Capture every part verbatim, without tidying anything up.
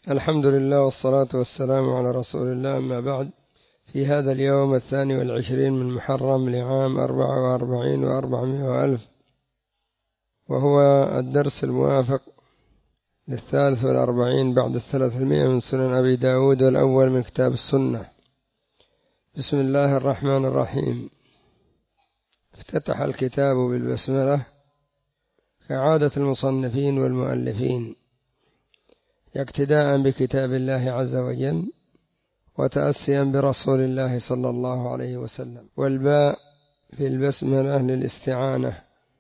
الحمد لله والصلاة والسلام على رسول الله، أما بعد. في هذا اليوم الثاني والعشرين من محرم لعام أربعة وأربعين وأربعمائة وألف، وهو الدرس الموافق للثالث والأربعين بعد الثلاثمائة من سنن أبي داود، والأول من كتاب السنة. بسم الله الرحمن الرحيم. افتتح الكتاب بالبسملة كعادة المصنفين والمؤلفين، اقتداء بكتاب الله عز وجل وتأسيا برسول الله صلى الله عليه وسلم. والباء في البسملة للاستعانة،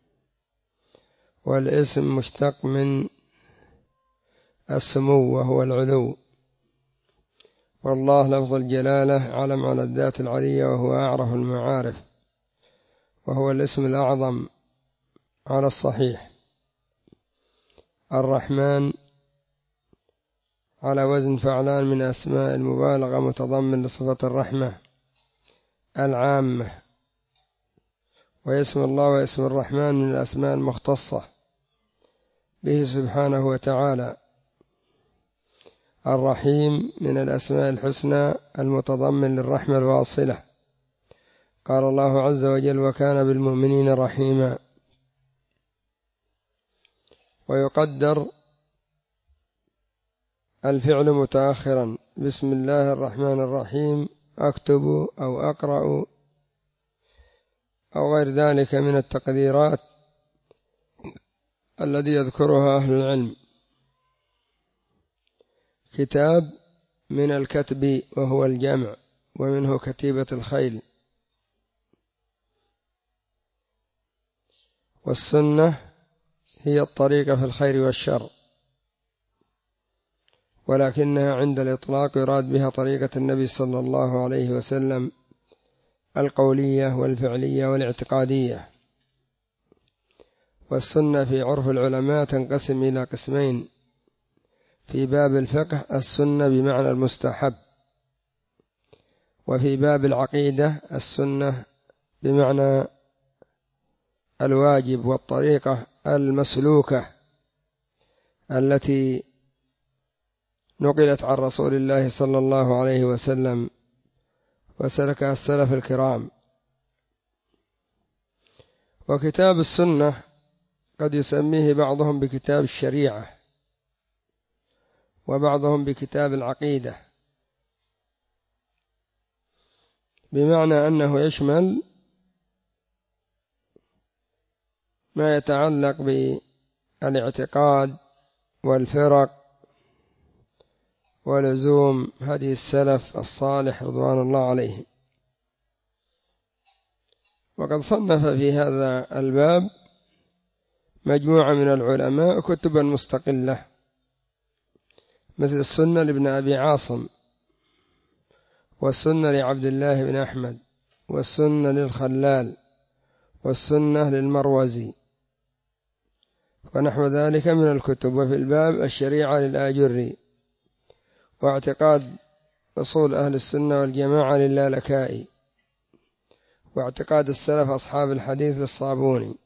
والاسم مشتق من السمو وهو العلو، والله لفظ الجلالة علم على الذات العلية وهو أعرف المعارف، وهو الاسم الأعظم على الصحيح. الرحمن على وزن فعلان من أسماء المبالغة، متضمن لصفة الرحمة العامة، واسم الله واسم الرحمن من الأسماء المختصة به سبحانه وتعالى. الرحيم من الأسماء الحسنى المتضمن للرحمة الواصلة، قال الله عز وجل: وكان بالمؤمنين رحيما. ويقدر الفعل متأخرا، بسم الله الرحمن الرحيم أكتب أو أقرأ أو غير ذلك من التقديرات الذي يذكرها أهل العلم. كتاب من الكتب وهو الجمع، ومنه كتيبة الخيل. والسنة هي الطريقة في الخير والشر، ولكنها عند الإطلاق يراد بها طريقة النبي صلى الله عليه وسلم القولية والفعلية والاعتقادية. والسنة في عرف العلماء تنقسم إلى قسمين: في باب الفقه السنة بمعنى المستحب، وفي باب العقيدة السنة بمعنى الواجب والطريقة المسلوكة التي نقلت عن رسول الله صلى الله عليه وسلم وسلكها السلف الكرام. وكتاب السنة قد يسميه بعضهم بكتاب الشريعة، وبعضهم بكتاب العقيدة، بمعنى أنه يشمل ما يتعلق بالاعتقاد والفرق ولزوم هدي السلف الصالح رضوان الله عليهم. وقد صنف في هذا الباب مجموعة من العلماء كتبا مستقلة، مثل السنة لابن أبي عاصم، والسنة لعبد الله بن أحمد، والسنة للخلال، والسنة للمروزي، ونحو ذلك من الكتب. وفي الباب الشريعة للآجري، واعتقاد أصول أهل السنة والجماعة للالكائي، واعتقاد السلف أصحاب الحديث للصابوني،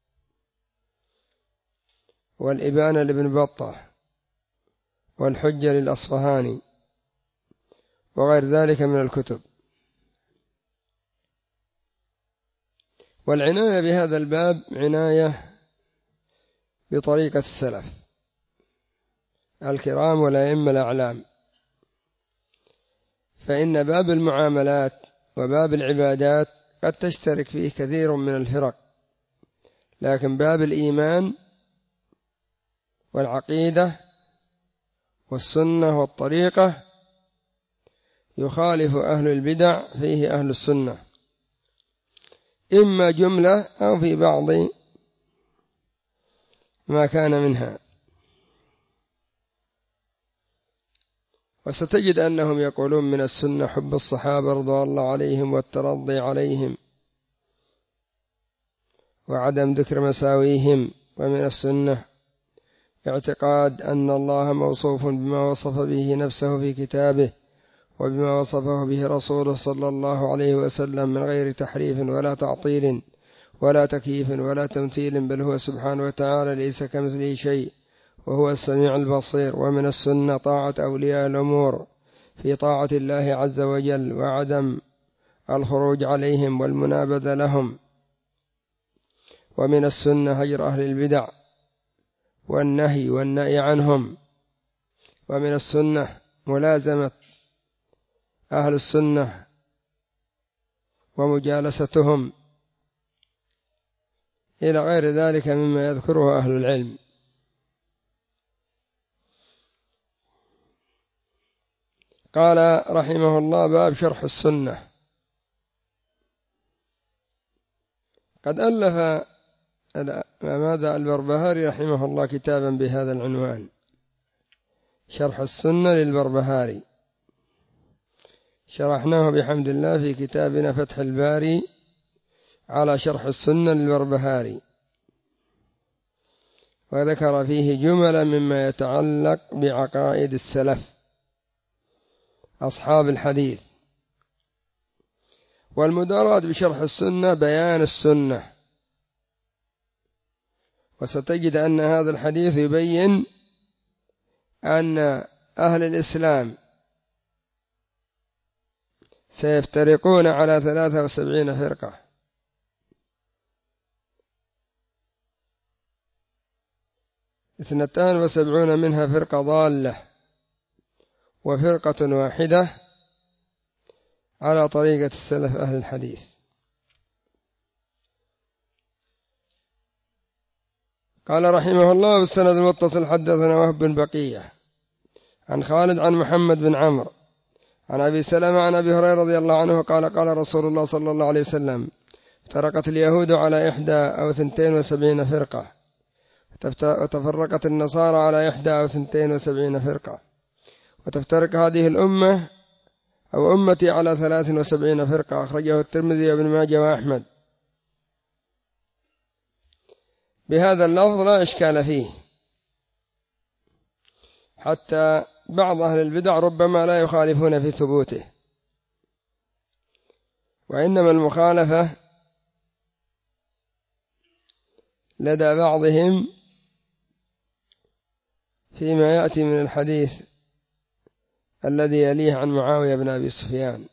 والإبانة لابن بطة، والحجة للأصفهاني، وغير ذلك من الكتب. والعناية بهذا الباب عناية بطريقة السلف الكرام والأئمة الأعلام، فإن باب المعاملات وباب العبادات قد تشترك فيه كثير من الفرق، لكن باب الإيمان والعقيدة والسنة والطريقة يخالف أهل البدع فيه أهل السنة، إما جملة أو في بعض ما كان منها. وستجد أنهم يقولون من السنة حب الصحابة رضوان الله عليهم والترضي عليهم وعدم ذكر مساويهم. ومن السنة اعتقاد أن الله موصوف بما وصف به نفسه في كتابه وبما وصفه به رسوله صلى الله عليه وسلم من غير تحريف ولا تعطيل ولا تكييف ولا تمثيل، بل هو سبحانه وتعالى ليس كمثله شيء وهو السميع البصير. ومن السنة طاعة أولياء الأمور في طاعة الله عز وجل، وعدم الخروج عليهم والمنابذة لهم. ومن السنة هجر أهل البدع والنهي والنهي عنهم. ومن السنة ملازمة أهل السنة ومجالستهم، إلى غير ذلك مما يذكره أهل العلم. قال رحمه الله: باب شرح السنة. قد ألف ماذا البربهاري رحمه الله كتابا بهذا العنوان، شرح السنة للبربهاري، شرحناه بحمد الله في كتابنا فتح الباري على شرح السنة للبربهاري، وذكر فيه جملا مما يتعلق بعقائد السلف أصحاب الحديث. والمراد بشرح السنة بيان السنة، وستجد أن هذا الحديث يبين أن أهل الإسلام سيفترقون على ثلاثة وسبعين فرقة، اثنتان وسبعون منها فرقة ضالة، وفرقة واحدة على طريقة السلف أهل الحديث. قال رحمه الله: بالسند المتصل حدثنا وهب بن بقية عن خالد عن محمد بن عمرو عن أبي سلمة عن أبي هريرة رضي الله عنه قال: قال رسول الله صلى الله عليه وسلم: افترقت اليهود على إحدى أو ثنتين وسبعين فرقة، وتفرقت النصارى على إحدى أو ثنتين وسبعين فرقة، وتفترق هذه الأمة أو أمتي على ثلاث وسبعين فرقة. أخرجه الترمذي وابن ماجه وأحمد بهذا اللفظ لا إشكال فيه، حتى بعض أهل البدع ربما لا يخالفون في ثبوته، وإنما المخالفة لدى بعضهم فيما يأتي من الحديث الذي يليه عن معاوية بن أبي سفيان،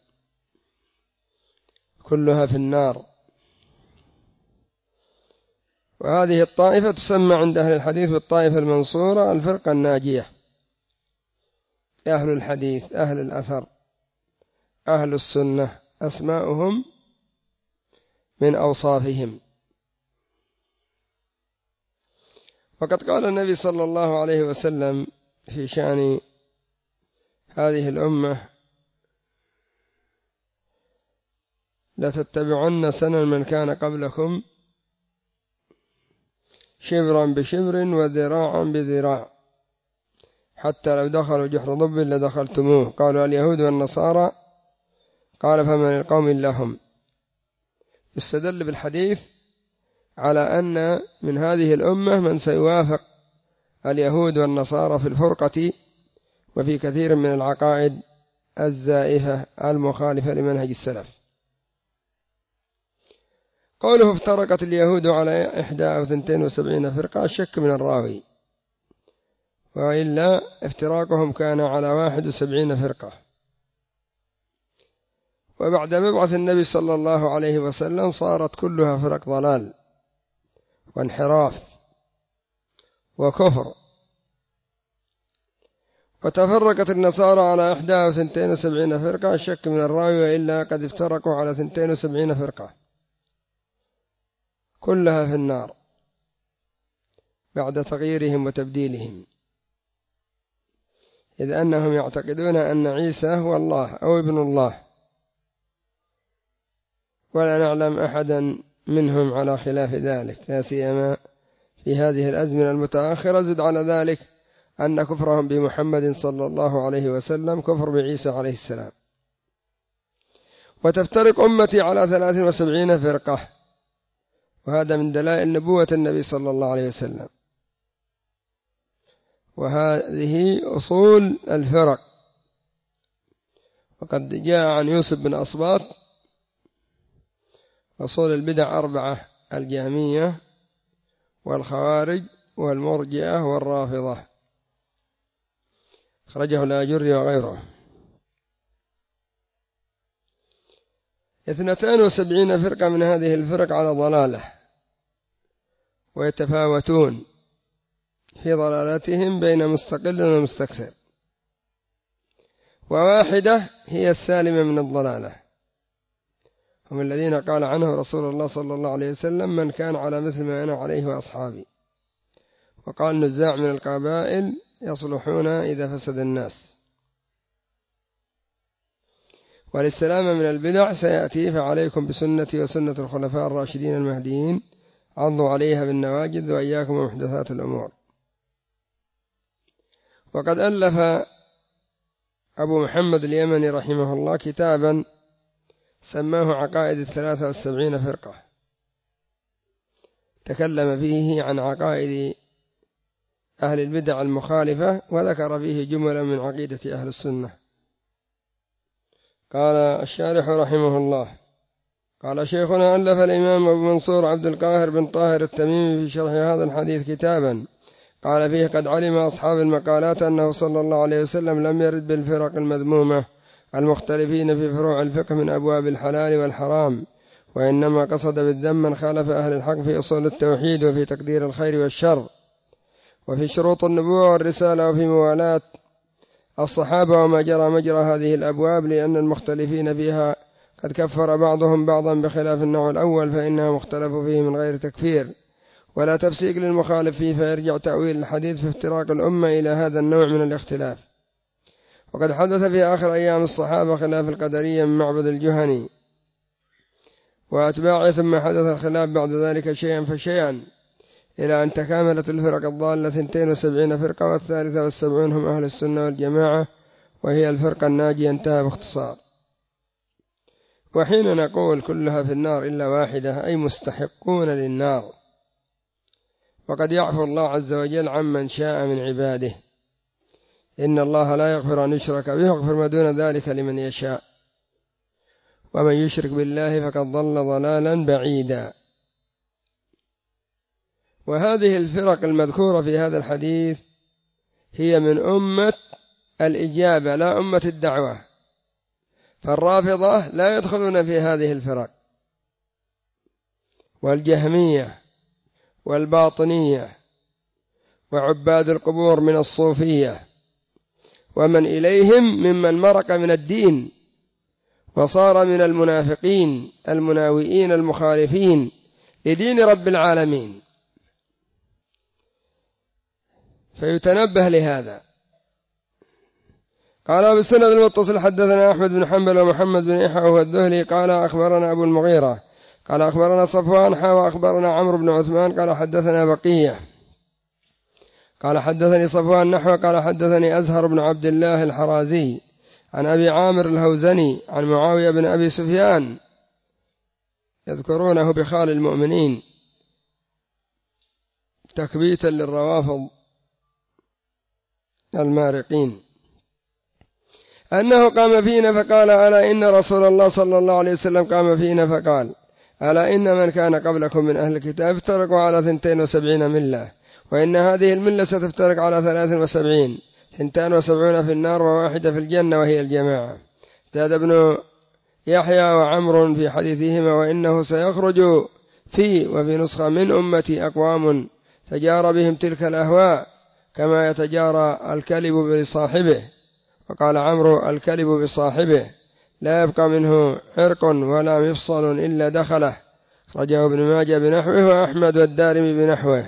كلها في النار. وهذه الطائفة تسمى عند أهل الحديث بالطائفة المنصورة، الفرقة الناجية، أهل الحديث، أهل الأثر، أهل السنة، أسماؤهم من أوصافهم. وقد قال النبي صلى الله عليه وسلم في شأن هذه الأمة: لتتبعن سنن من كان قبلكم شبرا بشبر وذراعا بذراع حتى لو دخلوا جحر ضب لدخلتموه. قالوا: اليهود والنصارى. قال: فمن القوم لهم. يستدل بالحديث على أن من هذه الأمة من سيوافق اليهود والنصارى في الفرقة وفي كثير من العقائد الزائفة المخالفة لمنهج السلف. قوله: افترقت اليهود على إحدى أو ثنتين وسبعين فرقة، الشك من الراوي، وإلا افتراقهم كان على واحد وسبعين فرقة. وبعد مبعث النبي صلى الله عليه وسلم صارت كلها فرق ضلال وانحراف وكفر. وتفرقت النصارى على إحدى أو ثنتين وسبعين فرقة، الشك من الراوي، وإلا قد افترقوا على ثنتين وسبعين فرقة كلها في النار بعد تغييرهم وتبديلهم، إذ أنهم يعتقدون أن عيسى هو الله أو ابن الله، ولا نعلم أحدا منهم على خلاف ذلك، لا سيما في هذه الأزمنة المتأخرة. زد على ذلك أن كفرهم بمحمد صلى الله عليه وسلم كفر بعيسى عليه السلام. وتفترق أمتي على ثلاث وسبعين فرقة، وهذا من دلائل نبوة النبي صلى الله عليه وسلم، وهذه أصول الفرق. وقد جاء عن يوسف بن أصباط: أصول البدع أربعة: الجهمية والخوارج والمرجئة والرافضة. أخرجه الآجري وغيره. اثنتان وسبعين فرقة من هذه الفرق على ضلالة، ويتفاوتون في ضلالتهم بين مستقل ومستكثر، وواحدة هي السالمة من الضلالة، هم الذين قال عنه رسول الله صلى الله عليه وسلم: من كان على مثل ما أنا عليه وأصحابي. وقال: نزاع من القبائل يصلحون إذا فسد الناس. وللسلامة من البدع سيأتي: فعليكم بسنتي وسنة الخلفاء الراشدين المهديين عضوا عليها بالنواجذ وإياكم ومحدثات الأمور. وقد ألف أبو محمد اليمني رحمه الله كتابا سماه عقائد الثلاثة والسبعين فرقة، تكلم فيه عن عقائد أهل البدع المخالفة، وذكر فيه جملا من عقيدة أهل السنة. قال الشارح رحمه الله: قال شيخنا ألف الإمام أبو منصور عبد القاهر بن طاهر التميمي في شرح هذا الحديث كتابا قال فيه: قد علم أصحاب المقالات أنه صلى الله عليه وسلم لم يرد بالفرق المذمومة المختلفين في فروع الفقه من أبواب الحلال والحرام، وإنما قصد بالذم من خالف أهل الحق في أصول التوحيد وفي تقدير الخير والشر وفي شروط النبوة والرسالة وفي موالاة الصحابة وما جرى مجرى هذه الأبواب، لأن المختلفين فيها قد كفر بعضهم بعضا بخلاف النوع الأول، فإنها مختلف فيه من غير تكفير ولا تفسيق للمخالف فيه، فيرجع تأويل الحديث في افتراق الأمة إلى هذا النوع من الاختلاف. وقد حدث في آخر أيام الصحابة خلاف القدرية من معبد الجهني وأتباعه، ثم حدث الخلاف بعد ذلك شيئا فشيئا إلى أن تكاملت الفرق الضالة اثنتين وسبعين فرقة، والثالثة والسبعون هم أهل السنة والجماعة، وهي الفرقة الناجية. انتهى باختصار. وحين نقول كلها في النار إلا واحدة أي مستحقون للنار، وقد يعفو الله عز وجل عمن شاء من عباده، إن الله لا يغفر أن يشرك به ويغفر ما دون ذلك لمن يشاء، ومن يشرك بالله فقد ضل ضلالا بعيدا. وهذه الفرق المذكورة في هذا الحديث هي من أمة الإجابة لا أمة الدعوة، فالرافضة لا يدخلون في هذه الفرق، والجهمية والباطنية وعباد القبور من الصوفية ومن إليهم ممن مرق من الدين وصار من المنافقين المناوئين المخالفين لدين رب العالمين، فيتنبه لهذا. قال بالسند المتصل حدثنا أحمد بن حنبل ومحمد بن إحيى وهو الذهلي قال أخبرنا أبو المغيرة قال أخبرنا صفوان حا وأخبرنا عمرو بن عثمان قال حدثنا بقية قال حدثني صفوان نحو قال حدثني أزهر بن عبد الله الحرازي عن أبي عامر الهوزني عن معاوية بن أبي سفيان يذكرونه بخال المؤمنين تكبيتا للروافض المارقين، أنه قام فينا فقال: ألا إن رسول الله صلى الله عليه وسلم قام فينا فقال: ألا إن من كان قبلكم من أهل الكتاب افترقوا على ثنتين وسبعين ملة، وإن هذه الملة ستفترق على ثلاث وسبعين، ثنتان وسبعون في النار وواحدة في الجنة وهي الجماعة. زاد ابن يحيى وعمر في حديثهما: وإنه سيخرج في وفي نسخة من أمتي أقوام تجارى بهم تلك الأهواء كما يتجارى الكلب بصاحبه. وقال عمرو: الكلب بصاحبه لا يبقى منه عرق ولا مفصل إلا دخله. رجاه ابن ماجه بنحوه وأحمد والدارمي بنحوه.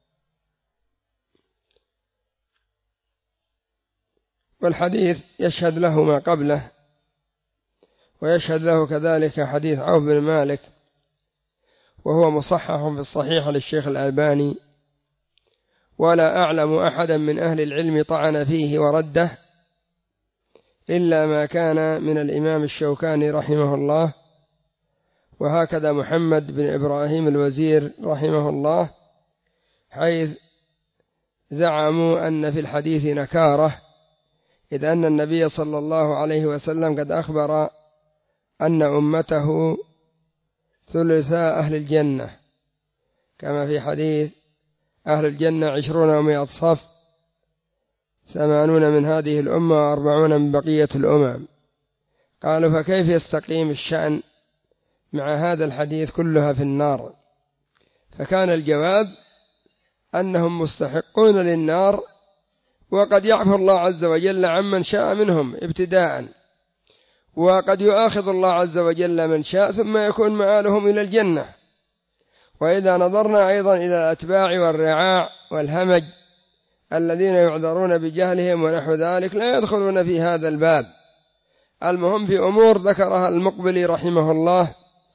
والحديث يشهد له ما قبله، ويشهد له كذلك حديث عوف بن مالك، وهو مصحح في الصحيح للشيخ الألباني، ولا أعلم أحدا من أهل العلم طعن فيه ورده إلا ما كان من الإمام الشوكاني رحمه الله، وهكذا محمد بن إبراهيم الوزير رحمه الله، حيث زعموا أن في الحديث نكارة، إذ أن النبي صلى الله عليه وسلم قد أخبر أن أمته ثلثاء أهل الجنة، كما في حديث أهل الجنة عشرون ومائة صف، ثمانون من هذه الأمة وأربعون من بقية الأمم. قالوا فكيف يستقيم الشأن مع هذا الحديث كلها في النار؟ فكان الجواب أنهم مستحقون للنار، وقد يعفو الله عز وجل عمن شاء منهم ابتداء، وقد يؤاخذ الله عز وجل من شاء ثم يكون مآلهم إلى الجنة. وإذا نظرنا أيضا إلى الأتباع والرعاع والهمج الذين يعذرون بجهلهم ونحو ذلك لا يدخلون في هذا الباب. المهم في أمور ذكرها المقبلي رحمه الله،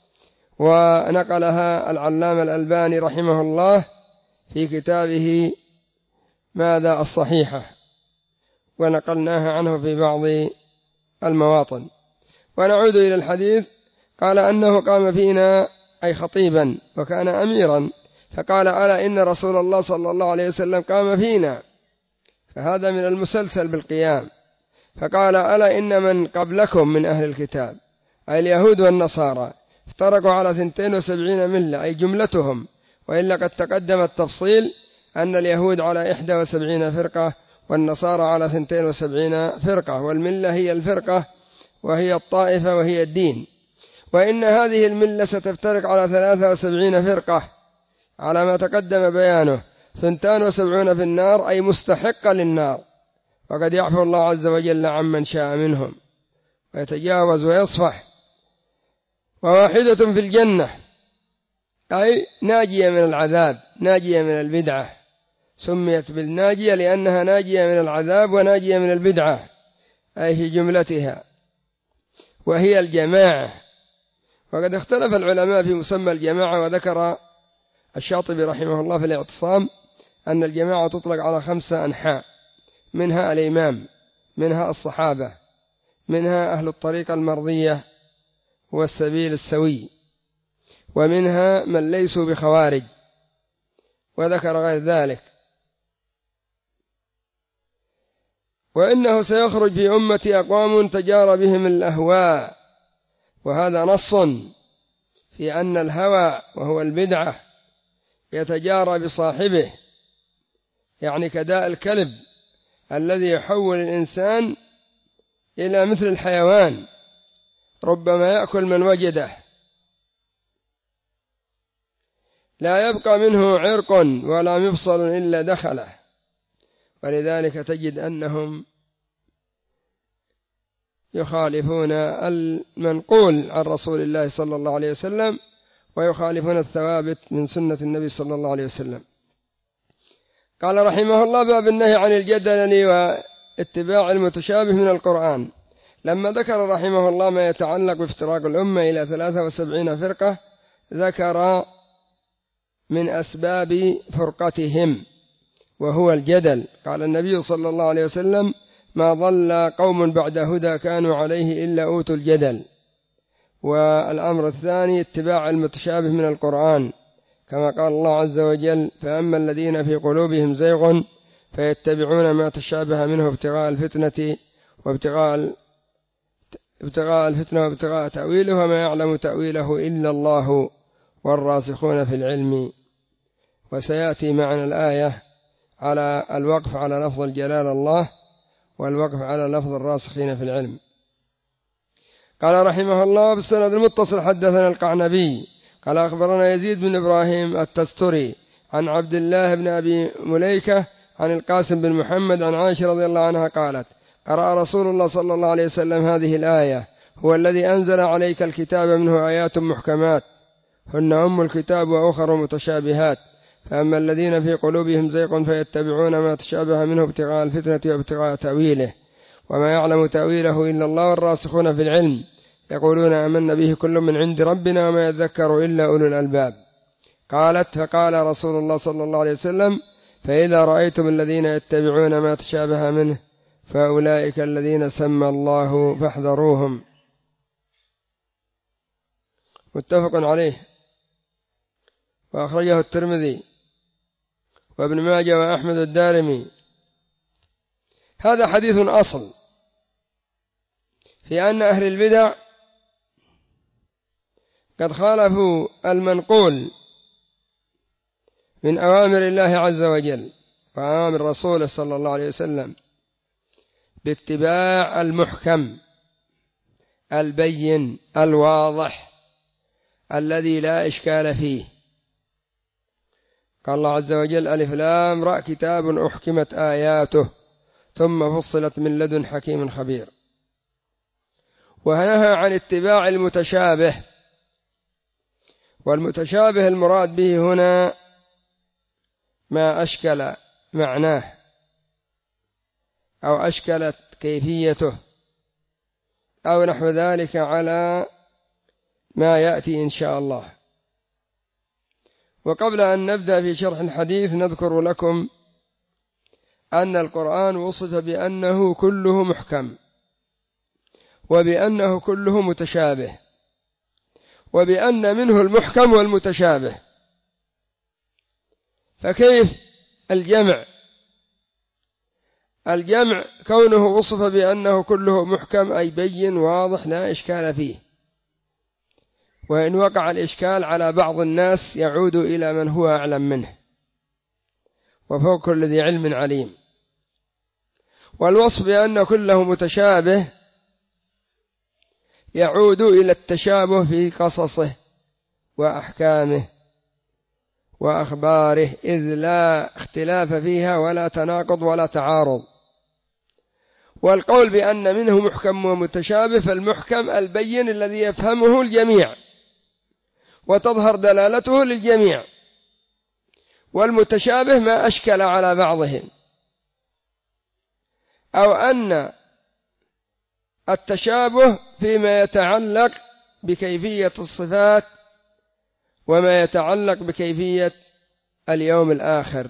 ونقلها العلامة الألباني رحمه الله في كتابه ماذا الصحيحة، ونقلناها عنه في بعض المواطن. ونعود إلى الحديث. قال أنه قام فينا أي خطيبا وكان أميرا، فقال ألا إن رسول الله صلى الله عليه وسلم قام فينا، فهذا من المسلسل بالقيام. فقال ألا إن من قبلكم من أهل الكتاب أي اليهود والنصارى افترقوا على اثنتين وسبعين ملة أي جملتهم، وإلا قد تقدم التفصيل أن اليهود على إحدى وسبعين فرقة والنصارى على اثنتين وسبعين فرقة، والملة هي الفرقة وهي الطائفة وهي الدين. وإن هذه الملة ستفترق على ثلاثة وسبعين فرقة على ما تقدم بيانه، ثنتان وسبعون في النار أي مستحقة للنار، وقد يعفو الله عز وجل عمن شاء منهم ويتجاوز ويصفح، وواحدة في الجنة أي ناجية من العذاب، ناجية من البدعة، سميت بالناجية لأنها ناجية من العذاب وناجية من البدعة أي في جملتها، وهي الجماعة. وقد اختلف العلماء في مسمى الجماعة، وذكر الشاطبي رحمه الله في الاعتصام أن الجماعة تطلق على خمسة أنحاء، منها الإمام، منها الصحابة، منها أهل الطريقة المرضية والسبيل السوي، ومنها من ليسوا بخوارج، وذكر غير ذلك. وإنه سيخرج في أمتي أقوام تجار بهم الأهواء، وهذا نص في أن الهوى وهو البدعة يتجارى بصاحبه، يعني كداء الكلب الذي يحول الإنسان إلى مثل الحيوان، ربما يأكل من وجده، لا يبقى منه عرق ولا مفصل إلا دخله. ولذلك تجد أنهم يخالفون المنقول عن رسول الله صلى الله عليه وسلم، ويخالفون الثوابت من سنة النبي صلى الله عليه وسلم. قال رحمه الله باب النهي عن الجدل واتباع المتشابه من القرآن. لما ذكر رحمه الله ما يتعلق بافتراق الأمة إلى ثلاثة وسبعين فرقة، ذكر من أسباب فرقتهم وهو الجدل. قال النبي صلى الله عليه وسلم ما ضل قوم بعد هدى كانوا عليه إلا أوتوا الجدل. والأمر الثاني اتباع المتشابه من القرآن، كما قال الله عز وجل فأما الذين في قلوبهم زيغ فيتبعون ما تشابه منه ابتغاء الفتنة وابتغاء ابتغاء الفتنة وابتغاء تأويله وما يعلم تأويله إلا الله والراسخون في العلم. وسيأتي معنا الآية على الوقف على لفظ الجلال الله والوقف على لفظ الراسخين في العلم. قال رحمه الله بالسند المتصل حدثنا القعنبي قال أخبرنا يزيد بن إبراهيم التستري عن عبد الله بن أبي مليكة عن القاسم بن محمد عن عائشة رضي الله عنها قالت قرأ رسول الله صلى الله عليه وسلم هذه الآية هو الذي أنزل عليك الكتاب منه آيات محكمات هن أم الكتاب وأخر متشابهات فأما الذين في قلوبهم زيغ فيتبعون ما تشابه منه ابتغاء الفتنة وابتغاء تأويله وما يعلم تأويله إلا الله والراسخون في العلم يقولون آمنا به كل من عند ربنا وما يذكر إلا أولو الألباب. قالت فقال رسول الله صلى الله عليه وسلم فإذا رأيتم الذين يتبعون ما تشابه منه فأولئك الذين سمى الله فاحذروهم. متفق عليه، وأخرجه الترمذي وابن ماجه وأحمد الدارمي. هذا حديث أصل في أن أهل البدع قد خالفوا المنقول من أوامر الله عز وجل وأوامر رسوله صلى الله عليه وسلم باتباع المحكم البين الواضح الذي لا إشكال فيه. قال الله عز وجل: ألف لام را كتاب أحكمت آياته ثم فصلت من لدن حكيم خبير. ونهى عن اتباع المتشابه، والمتشابه المراد به هنا ما أشكل معناه أو أشكلت كيفيته أو نحو ذلك على ما يأتي إن شاء الله. وقبل أن نبدأ في شرح الحديث نذكر لكم أن القرآن وصف بأنه كله محكم، وبأنه كله متشابه، وبأن منه المحكم والمتشابه. فكيف الجمع؟ الجمع كونه وصف بأنه كله محكم أي بين واضح لا إشكال فيه، وإن وقع الإشكال على بعض الناس يعود إلى من هو أعلم منه وفوق كل ذي علم عليم. والوصف بأن كله متشابه يعود إلى التشابه في قصصه وأحكامه وأخباره، إذ لا اختلاف فيها ولا تناقض ولا تعارض. والقول بأن منه محكم ومتشابه، فالمحكم البين الذي يفهمه الجميع وتظهر دلالته للجميع، والمتشابه ما أشكل على بعضهم، أو أن التشابه فيما يتعلق بكيفية الصفات وما يتعلق بكيفية اليوم الآخر.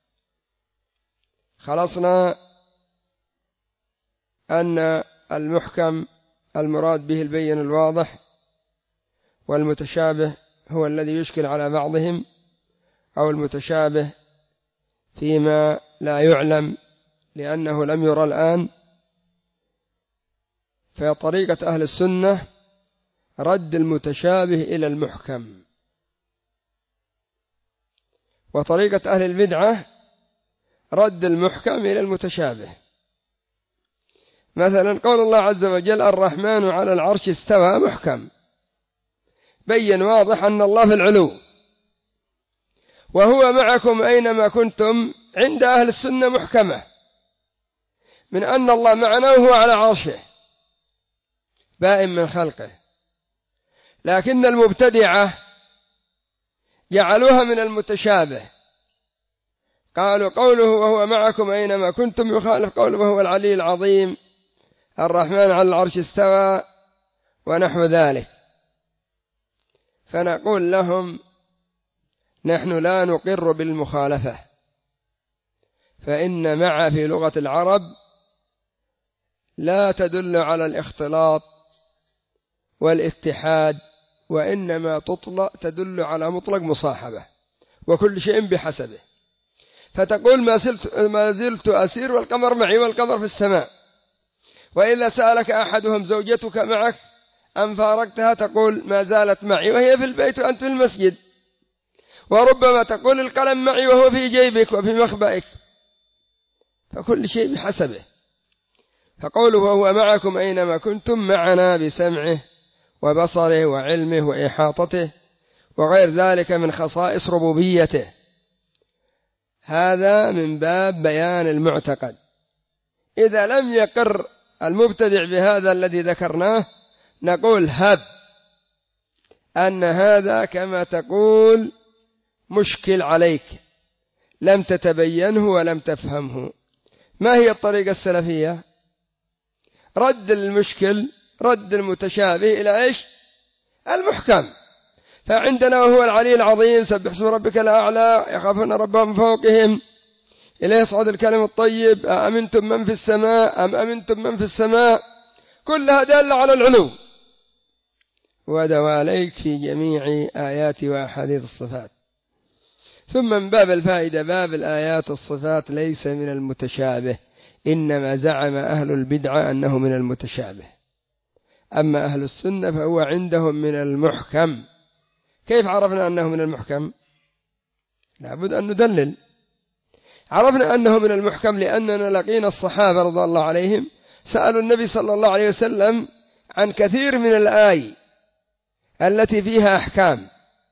خلصنا أن المحكم المراد به البين الواضح، والمتشابه هو الذي يشكل على بعضهم، أو المتشابه فيما لا يعلم لأنه لم يرى الآن. فطريقة أهل السنة رد المتشابه إلى المحكم، وطريقة أهل البدعة رد المحكم إلى المتشابه. مثلا قول الله عز وجل: الرحمن على العرش استوى، محكم بين واضح أن الله في العلو، وهو معكم أينما كنتم عند أهل السنة محكمة من أن الله معنا وهو على عرشه بائن من خلقه. لكن المبتدعة جعلوها من المتشابه، قالوا قوله وهو معكم أينما كنتم يخالف قوله وهو العلي العظيم، الرحمن على العرش استوى ونحو ذلك. فنقول لهم: نحن لا نقر بالمخالفة، فإن مع في لغة العرب لا تدل على الاختلاط والاتحاد، وإنما تطلق تدل على مطلق مصاحبة، وكل شيء بحسبه. فتقول ما زلت, ما زلت أسير والقمر معي والقمر في السماء، وإذا سألك أحدهم زوجتك معك أم فارقتها تقول ما زالت معي وهي في البيت وأنت في المسجد. وربما تقول القلم معي وهو في جيبك وفي مخبئك، فكل شيء بحسبه. فقوله وهو معكم أينما كنتم معنا بسمعه وبصره وعلمه وإحاطته وغير ذلك من خصائص ربوبيته. هذا من باب بيان المعتقد. إذا لم يقر المبتدع بهذا الذي ذكرناه نقول هب أن هذا كما تقول مشكل عليك، لم تتبينه ولم تفهمه. ما هي الطريقة السلفية؟ رد المشكل، رد المتشابه إلى إيش؟ المحكم. فعندنا وهو العلي العظيم سبح اسم ربك الأعلى يخافون ربهم فوقهم إليه يصعد الكلم الطيب أأمنتم من في السماء أم أمنتم من في السماء، كلها دالة على العلو ودواليك في جميع آيات وأحاديث الصفات. ثم من باب الفائدة باب الآيات الصفات ليس من المتشابه، إنما زعم أهل البدعة أنه من المتشابه. أما أهل السنة فهو عندهم من المحكم. كيف عرفنا أنه من المحكم؟ لابد أن ندلل. عرفنا أنه من المحكم لأننا لقينا الصحابة رضي الله عليهم سألوا النبي صلى الله عليه وسلم عن كثير من الآي التي فيها أحكام،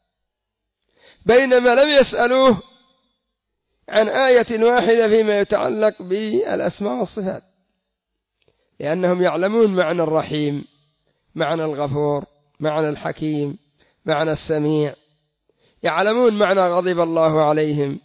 بينما لم يسألوه عن آية واحدة فيما يتعلق بالأسماء والصفات، لأنهم يعلمون معنى الرحيم، معنى الغفور، معنى الحكيم، معنى السميع، يعلمون معنى غضب الله عليهم.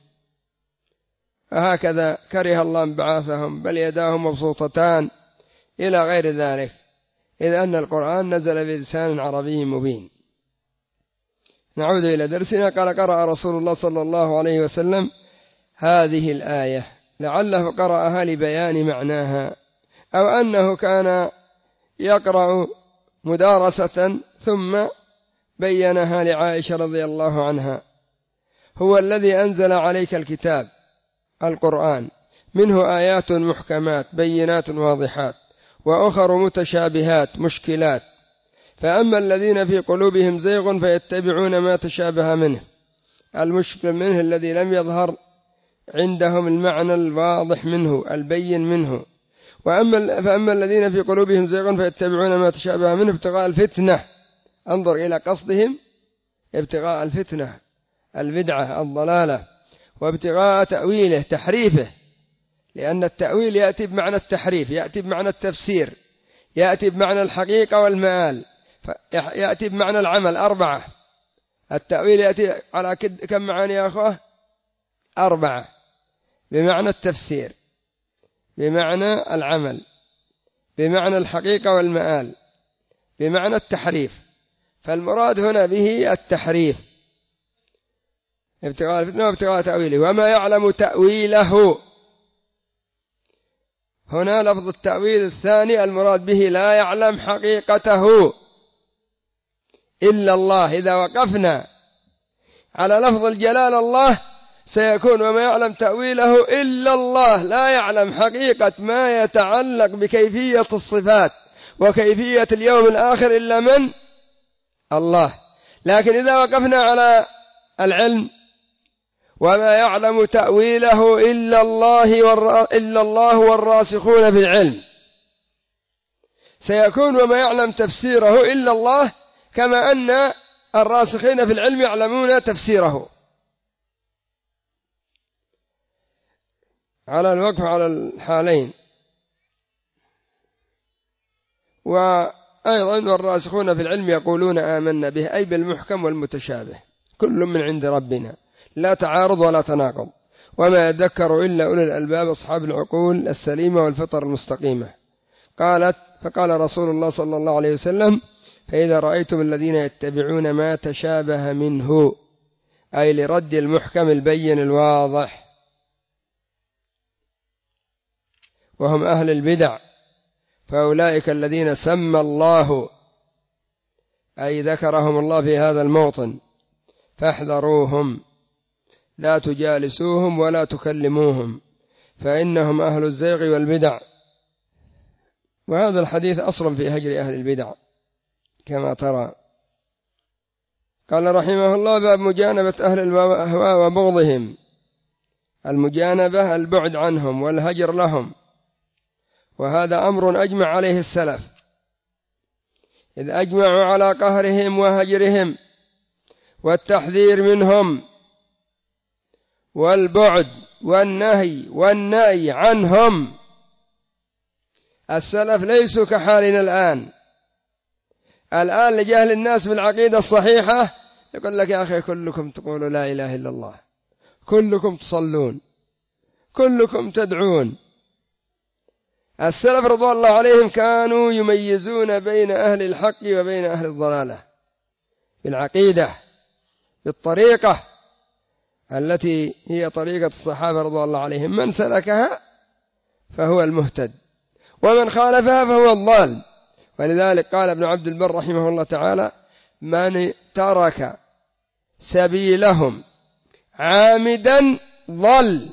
فهكذا كره الله انبعاثهم بل يداه مبسوطتان إلى غير ذلك، إذ أن القرآن نزل بلسان عربي مبين. نعود إلى درسنا. قال قرأ رسول الله صلى الله عليه وسلم هذه الآية، لعله قرأها لبيان معناها، أو أنه كان يقرأ مدارسة ثم بينها لعائشة رضي الله عنها. هو الذي أنزل عليك الكتاب القرآن منه آيات محكمات بينات واضحات وأخر متشابهات مشكلات، فأما الذين في قلوبهم زيغ فيتبعون ما تشابه منه، المشكل منه الذي لم يظهر عندهم المعنى الواضح منه البين منه. وأما فأما الذين في قلوبهم زيغ فيتبعون ما تشابه منه ابتغاء الفتنة، انظر إلى قصدهم، ابتغاء الفتنة البدعة الضلالة، وابتغاء تأويله تحريفه، لأن التأويل يأتي بمعنى التحريف، يأتي بمعنى التفسير، يأتي بمعنى الحقيقة والمآل، يأتي بمعنى العمل. أربعة. التأويل يأتي على كم معاني يا أخوة؟ أربعة. بمعنى التفسير، بمعنى العمل، بمعنى الحقيقة والمآل، بمعنى التحريف. فالمراد هنا به التحريف، ابتغاء الفتنة وابتغاء تأويله. وما يعلم تأويله، هنا لفظ التأويل الثاني المراد به لا يعلم حقيقته إلا الله. إذا وقفنا على لفظ الجلال الله سيكون وما يعلم تأويله إلا الله، لا يعلم حقيقة ما يتعلق بكيفية الصفات وكيفية اليوم الآخر إلا من؟ الله. لكن إذا وقفنا على العلم وما يعلم تأويله إلا الله والر... إلا الله والراسخون في العلم، سيكون وما يعلم تفسيره إلا الله، كما أن الراسخين في العلم يعلمون تفسيره. على الوقف على الحالين. وأيضا والراسخون في العلم يقولون آمنا به، أي بالمحكم والمتشابه، كل من عند ربنا، لا تعارض ولا تناقض. وما يذكر إلا أولي الألباب أصحاب العقول السليمة والفطر المستقيمة. قالت فقال رسول الله صلى الله عليه وسلم فإذا رأيتم الذين يتبعون ما تشابه منه، أي لرد المحكم البين الواضح، وهم أهل البدع، فأولئك الذين سمى الله، أي ذكرهم الله في هذا الموطن، فاحذروهم، لا تجالسوهم ولا تكلموهم، فإنهم أهل الزيغ والبدع. وهذا الحديث أصل في هجر أهل البدع كما ترى. قال رحمه الله باب مجانبة أهل الأهواء وبغضهم. المجانبة البعد عنهم والهجر لهم، وهذا أمر أجمع عليه السلف، إذ أجمعوا على قهرهم وهجرهم والتحذير منهم والبعد والنهي والنأي عنهم. السلف ليسوا كحالنا الآن. الآن لجهل الناس بالعقيدة الصحيحة يقول لك يا أخي كلكم تقولوا لا إله إلا الله، كلكم تصلون، كلكم تدعون. السلف رضوان الله عليهم كانوا يميزون بين أهل الحق وبين أهل الضلالة بالعقيدة، بالطريقة التي هي طريقة الصحابة رضوان الله عليهم، من سلكها فهو المهتد ومن خالفها فهو الضال. ولذلك قال ابن عبد البر رحمه الله تعالى من ترك سبيلهم عامدا ضل،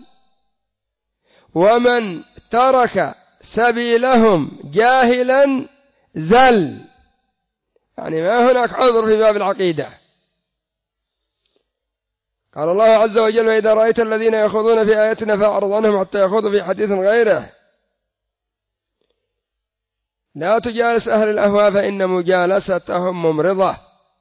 ومن ترك سبيلهم جاهلا زل. يعني ما هناك عذر في باب العقيدة. قال الله عز وجل: وإذا رأيت الذين يخوضون في آياتنا فأعرض عنهم حتى يخوضوا في حديث غيره. لا تجالس أهل الأهواء فإن مجالستهم ممرضة.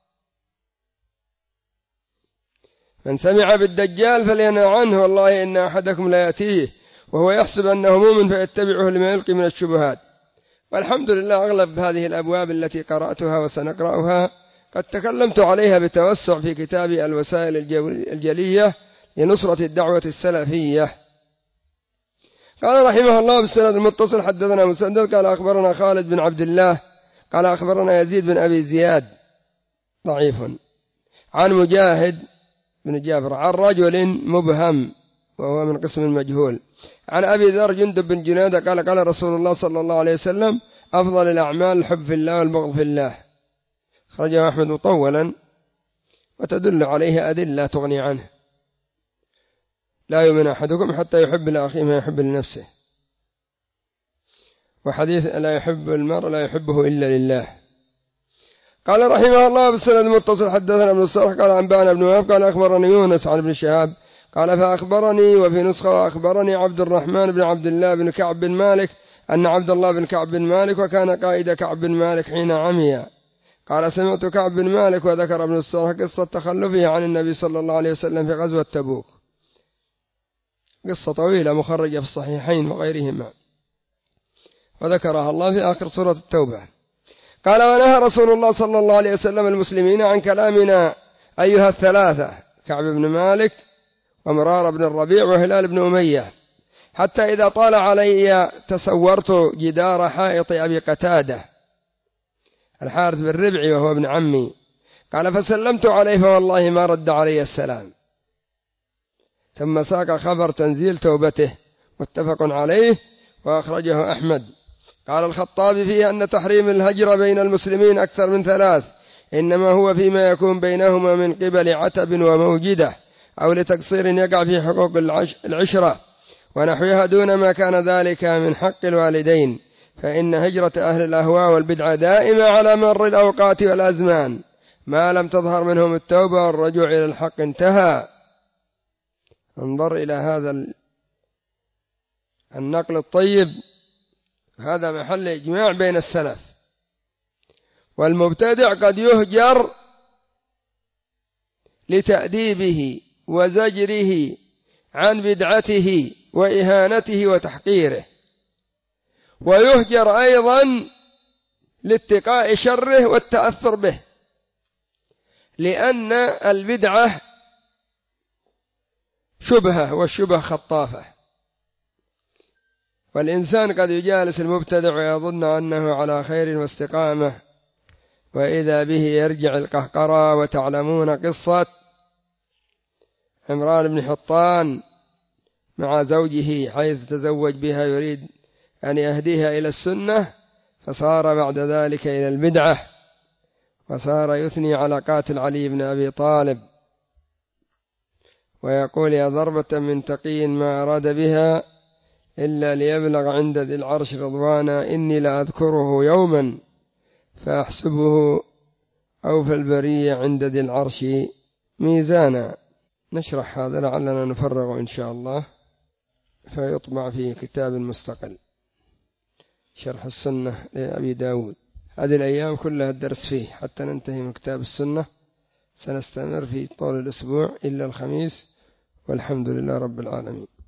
من سمع بالدجال فلينهى عنه، والله إن أحدكم لا يأتيه وهو يحسب أنه مؤمن فيتبعه لما يلقي من الشبهات. والحمد لله أغلب هذه الأبواب التي قرأتها وسنقرأها قد تكلمت عليها بتوسع في كتابي الوسائل الجلية لنصرة الدعوة السلفية. قال رحمه الله بالسند المتصل: حدثنا مسدد قال أخبرنا خالد بن عبد الله قال أخبرنا يزيد بن أبي زياد ضعيف عن مجاهد بن جابر عن رجل مبهم وهو من قسم المجهول عن أبي ذر جندب بن جنادة قال: قال رسول الله صلى الله عليه وسلم: أفضل الأعمال الحب في الله والبغض في الله. خرجه أحمد مطولا وتدل عليه أدلة تغني عنه. لا يؤمن أحدكم حتى يحب لأخيه ما يحب لنفسه. وحديث: لا يحب المرء لا يحبه إلا لله. قال رحمه الله بالسند المتصل: حدثنا ابن الصرح قال أنبأنا ابن وهب قال أخبرني يونس عن ابن شهاب قال: فأخبرني وفي نسخة: وأخبرني عبد الرحمن بن عبد الله بن كعب بن مالك أن عبد الله بن كعب بن مالك وكان قائد كعب بن مالك حين عمي. قال: سمعت كعب بن مالك. وذكر ابن الصرح قصة تخلفه عن النبي صلى الله عليه وسلم في غزوة تبوك، قصة طويلة مخرجة في الصحيحين وغيرهما، وذكرها الله في آخر سورة التوبة. قال: ونهى رسول الله صلى الله عليه وسلم المسلمين عن كلامنا أيها الثلاثة: كعب بن مالك ومرار بن الربيع وهلال بن أمية، حتى إذا طال علي تسورت جدار حائط أبي قتادة الحارث بن ربعي وهو ابن عمي. قال: فسلمت عليه فوالله ما رد علي السلام. ثم ساق خبر تنزيل توبته متفق عليه وأخرجه أحمد. قال الخطابي فيه أن تحريم الهجر بين المسلمين أكثر من ثلاث، إنما هو فيما يكون بينهما من قبل عتب وموجدة أو لتقصير يقع في حقوق العشرة ونحوها دون ما كان ذلك من حق الوالدين، فإن هجرة أهل الأهواء والبدعة دائمة على مر الأوقات والأزمان ما لم تظهر منهم التوبة والرجوع إلى الحق. انتهى. انظر إلى هذا النقل الطيب، هذا محل إجماع بين السلف. والمبتدع قد يهجر لتأديبه وزجره عن بدعته وإهانته وتحقيره، ويهجر أيضا لاتقاء شره والتأثر به، لأن البدعة شبهة والشبه خطافة، والإنسان قد يجالس المبتدع ويظن أنه على خير واستقامة، وإذا به يرجع القهقرى. وتعلمون قصة عمران بن حطان مع زوجه حيث تزوج بها يريد أن يهديها إلى السنة، فصار بعد ذلك إلى البدعة، وصار يثني على قاتل علي بن أبي طالب ويقول: يا ضربة من تقي ما أراد بها إلا ليبلغ عند ذي العرش رضوانا، إني لأذكره يوما فأحسبه أوفى البرية عند ذي العرش ميزانا. نشرح هذا لعلنا نفرغ إن شاء الله فيطبع في كتاب مستقل، شرح السنة لأبي داود. هذه الأيام كلها الدرس فيه حتى ننتهي من كتاب السنة. سنستمر في طول الأسبوع إلا الخميس، والحمد لله رب العالمين.